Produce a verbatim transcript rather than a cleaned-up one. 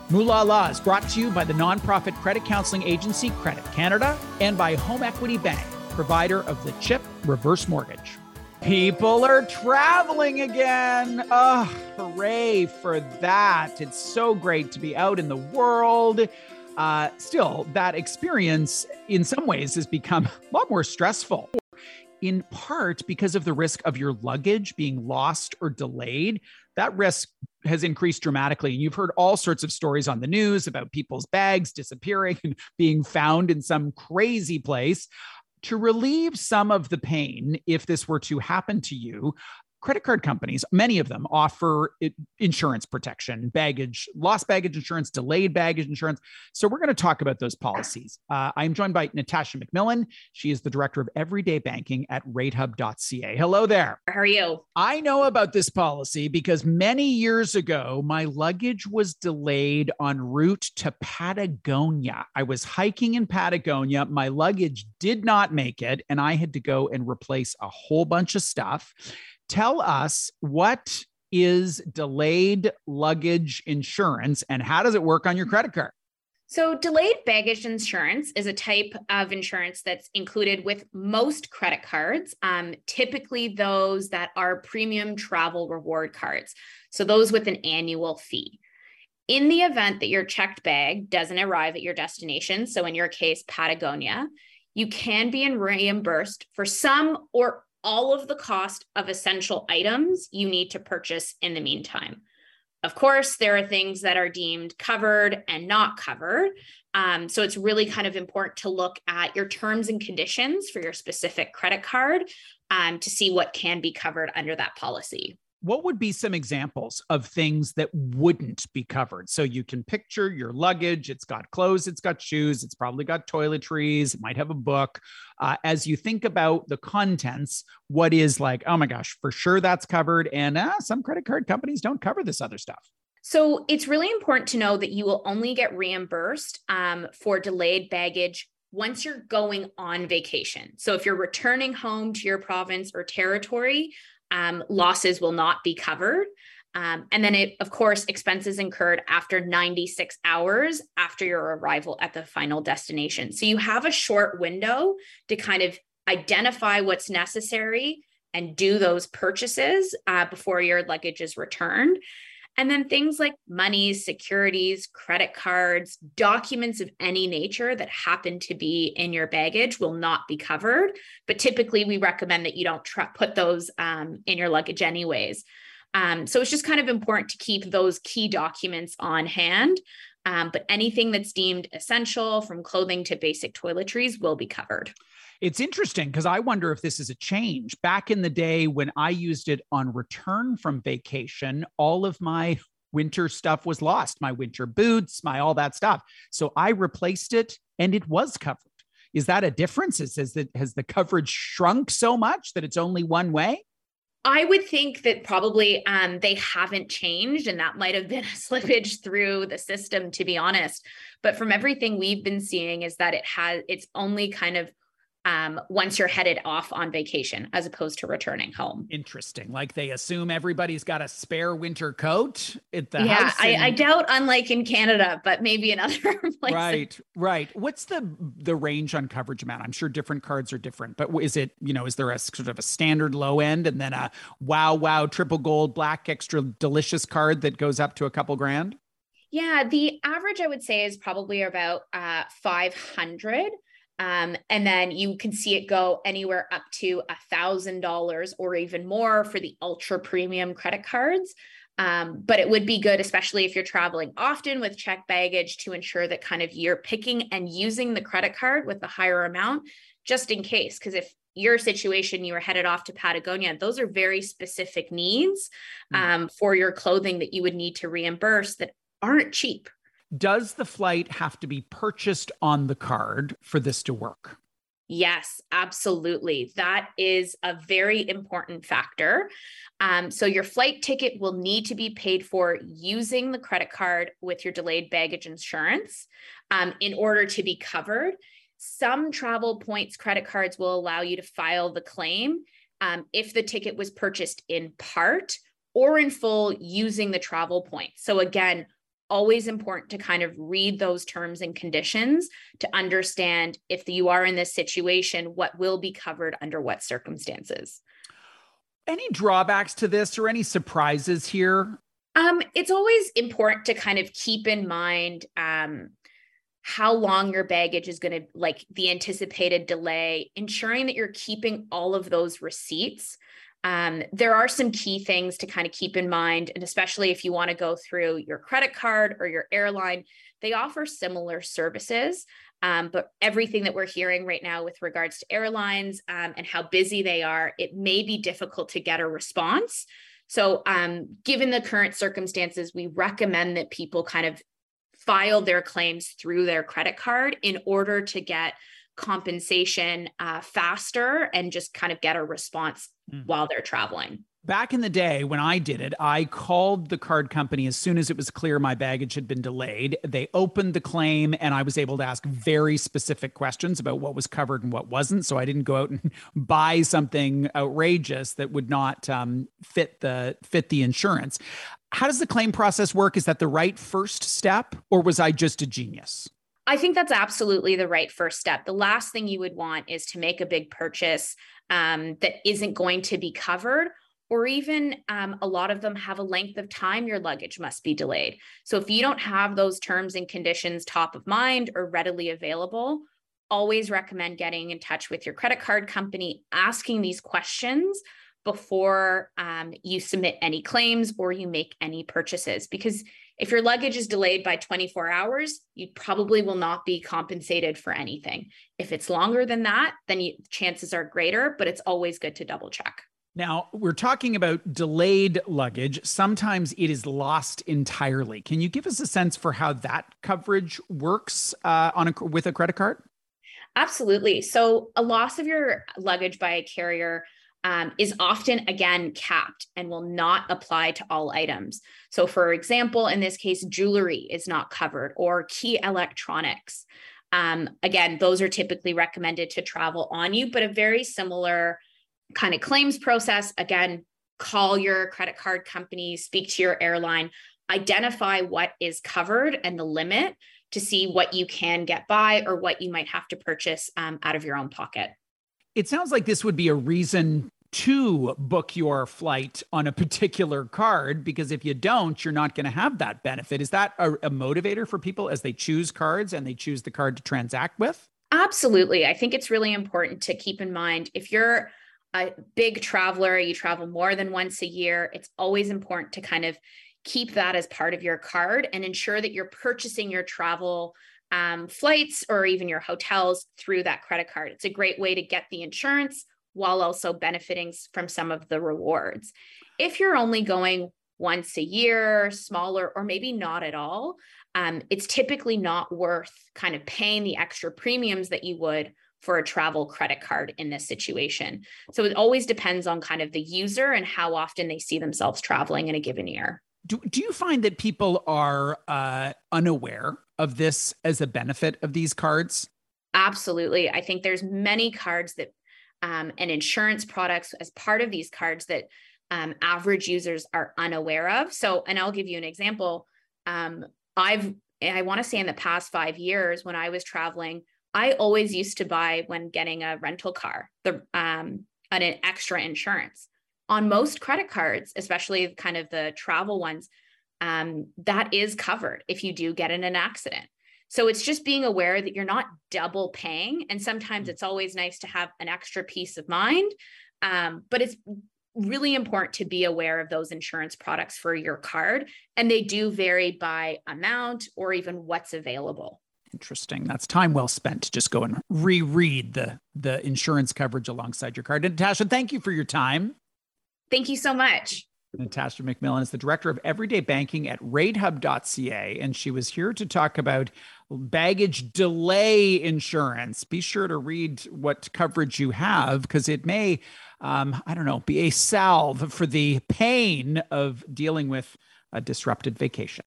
Moolah Law is brought to you by the nonprofit credit counseling agency Credit Canada and by Home Equity Bank, provider of the CHIP reverse mortgage. People are traveling again. Oh, hooray for that. It's so great to be out in the world. Uh, still, that experience in some ways has become a lot more stressful, in part because of the risk of your luggage being lost or delayed. That risk has increased dramatically. And you've heard all sorts of stories on the news about people's bags disappearing and being found in some crazy place. To relieve some of the pain, if this were to happen to you, credit card companies, many of them offer insurance protection, baggage, lost baggage insurance, delayed baggage insurance. So we're going to talk about those policies. Uh, I'm joined by Natasha McMillan. She is the director of everyday banking at rate hub dot c a. Hello there. How are you? I know about this policy because many years ago, my luggage was delayed en route to Patagonia. I was hiking in Patagonia. My luggage did not make it, and I had to go and replace a whole bunch of stuff. Tell us, what is delayed luggage insurance and how does it work on your credit card? So delayed baggage insurance is a type of insurance that's included with most credit cards, um, typically those that are premium travel reward cards. So those with an annual fee. In the event that your checked bag doesn't arrive at your destination, so in your case, Patagonia, you can be reimbursed for some or all of the cost of essential items you need to purchase in the meantime. Of course, there are things that are deemed covered and not covered. Um, so it's really kind of important to look at your terms and conditions for your specific credit card um, to see what can be covered under that policy. What would be some examples of things that wouldn't be covered? So you can picture your luggage. It's got clothes, it's got shoes, it's probably got toiletries, it might have a book. Uh, as you think about the contents, what is like, oh my gosh, for sure that's covered. And uh, some credit card companies don't cover this other stuff. So it's really important to know that you will only get reimbursed um, for delayed baggage once you're going on vacation. So if you're returning home to your province or territory, Um, losses will not be covered. Um, and then it, of course, expenses incurred after ninety-six hours after your arrival at the final destination. So you have a short window to kind of identify what's necessary and do those purchases uh, before your luggage is returned. And then things like monies, securities, credit cards, documents of any nature that happen to be in your baggage will not be covered. But typically we recommend that you don't try, put those um, in your luggage anyways. Um, so it's just kind of important to keep those key documents on hand. Um, but anything that's deemed essential, from clothing to basic toiletries, will be covered. It's interesting because I wonder if this is a change. Back in the day when I used it on return from vacation, all of my winter stuff was lost, my winter boots, my all that stuff. So I replaced it and it was covered. Is that a difference? Is, is that, has the coverage shrunk so much that it's only one way? I would think that probably um, they haven't changed, and that might have been a slippage through the system, to be honest. But from everything we've been seeing is that it has, it's only kind of Um, once you're headed off on vacation, as opposed to returning home. Interesting. Like they assume everybody's got a spare winter coat at the yeah, house. I, and... I doubt, unlike in Canada, but maybe in other places. Right, right. What's the the range on coverage amount? I'm sure different cards are different, but is it, you know, is there a sort of a standard low end and then a wow, wow, triple gold, black, extra delicious card that goes up to a couple grand? Yeah, the average I would say is probably about uh, five hundred. Um, and then you can see it go anywhere up to a thousand dollars or even more for the ultra premium credit cards. Um, but it would be good, especially if you're traveling often with checked baggage, to ensure that kind of you're picking and using the credit card with the higher amount, just in case. Because if your situation, you were headed off to Patagonia, those are very specific needs um, mm. for your clothing that you would need to reimburse that aren't cheap. Does the flight have to be purchased on the card for this to work? Yes, absolutely. That is a very important factor. Um, so your flight ticket will need to be paid for using the credit card with your delayed baggage insurance um, in order to be covered. Some travel points credit cards will allow you to file the claim um, if the ticket was purchased in part or in full using the travel points. So again, always important to kind of read those terms and conditions to understand if you are in this situation, what will be covered under what circumstances. Any drawbacks to this or any surprises here? Um, it's always important to kind of keep in mind um, how long your baggage is going to, like the anticipated delay, ensuring that you're keeping all of those receipts. Um, there are some key things to kind of keep in mind, and especially if you want to go through your credit card or your airline, they offer similar services. Um, but everything that we're hearing right now with regards to airlines um, and how busy they are, it may be difficult to get a response. So um, given the current circumstances, we recommend that people kind of file their claims through their credit card in order to get compensation uh, faster and just kind of get a response mm. while they're traveling. Back in the day when I did it, I called the card company as soon as it was clear my baggage had been delayed. They opened the claim and I was able to ask very specific questions about what was covered and what wasn't. So I didn't go out and buy something outrageous that would not um, fit the fit the insurance. How does the claim process work? Is that the right first step, or was I just a genius? I think that's absolutely the right first step. The last thing you would want is to make a big purchase um, that isn't going to be covered, or even um, a lot of them have a length of time your luggage must be delayed. So if you don't have those terms and conditions top of mind or readily available, always recommend getting in touch with your credit card company, asking these questions before um, you submit any claims or you make any purchases. Because if your luggage is delayed by twenty-four hours, you probably will not be compensated for anything. If it's longer than that, then you, chances are greater, but it's always good to double check. Now, we're talking about delayed luggage. Sometimes it is lost entirely. Can you give us a sense for how that coverage works uh, on a, with a credit card? Absolutely. So a loss of your luggage by a carrier um, is often, again, capped and will not apply to all items. So for example, in this case, jewelry is not covered, or key electronics. Um, again, those are typically recommended to travel on you, but a very similar kind of claims process. Again, call your credit card company, speak to your airline, identify what is covered and the limit to see what you can get by or what you might have to purchase um, out of your own pocket. It sounds like this would be a reason to book your flight on a particular card, because if you don't, you're not going to have that benefit. Is that a, a motivator for people as they choose cards and they choose the card to transact with? Absolutely. I think it's really important to keep in mind, if you're a big traveler, you travel more than once a year, it's always important to kind of keep that as part of your card and ensure that you're purchasing your travel um, flights or even your hotels through that credit card. It's a great way to get the insurance while also benefiting from some of the rewards. If you're only going once a year, smaller, or maybe not at all, um, it's typically not worth kind of paying the extra premiums that you would for a travel credit card in this situation. So it always depends on kind of the user and how often they see themselves traveling in a given year. Do, do you find that people are uh, unaware of this as a benefit of these cards? Absolutely. I think there's many cards that um, and insurance products as part of these cards that um, average users are unaware of. So, and I'll give you an example. Um, I've, I want to say in the past five years when I was traveling, I always used to buy, when getting a rental car, the um, an, an extra insurance. On most credit cards, especially kind of the travel ones, um, that is covered if you do get in an accident. So it's just being aware that you're not double paying. And sometimes it's always nice to have an extra peace of mind. Um, but it's really important to be aware of those insurance products for your card. And they do vary by amount or even what's available. Interesting. That's time well spent to just go and reread the, the insurance coverage alongside your card. And Natasha, thank you for your time. Thank you so much. Natasha McMillan is the director of everyday banking at rate hub dot c a, and she was here to talk about baggage delay insurance. Be sure to read what coverage you have, because it may, um, I don't know, be a salve for the pain of dealing with a disrupted vacation.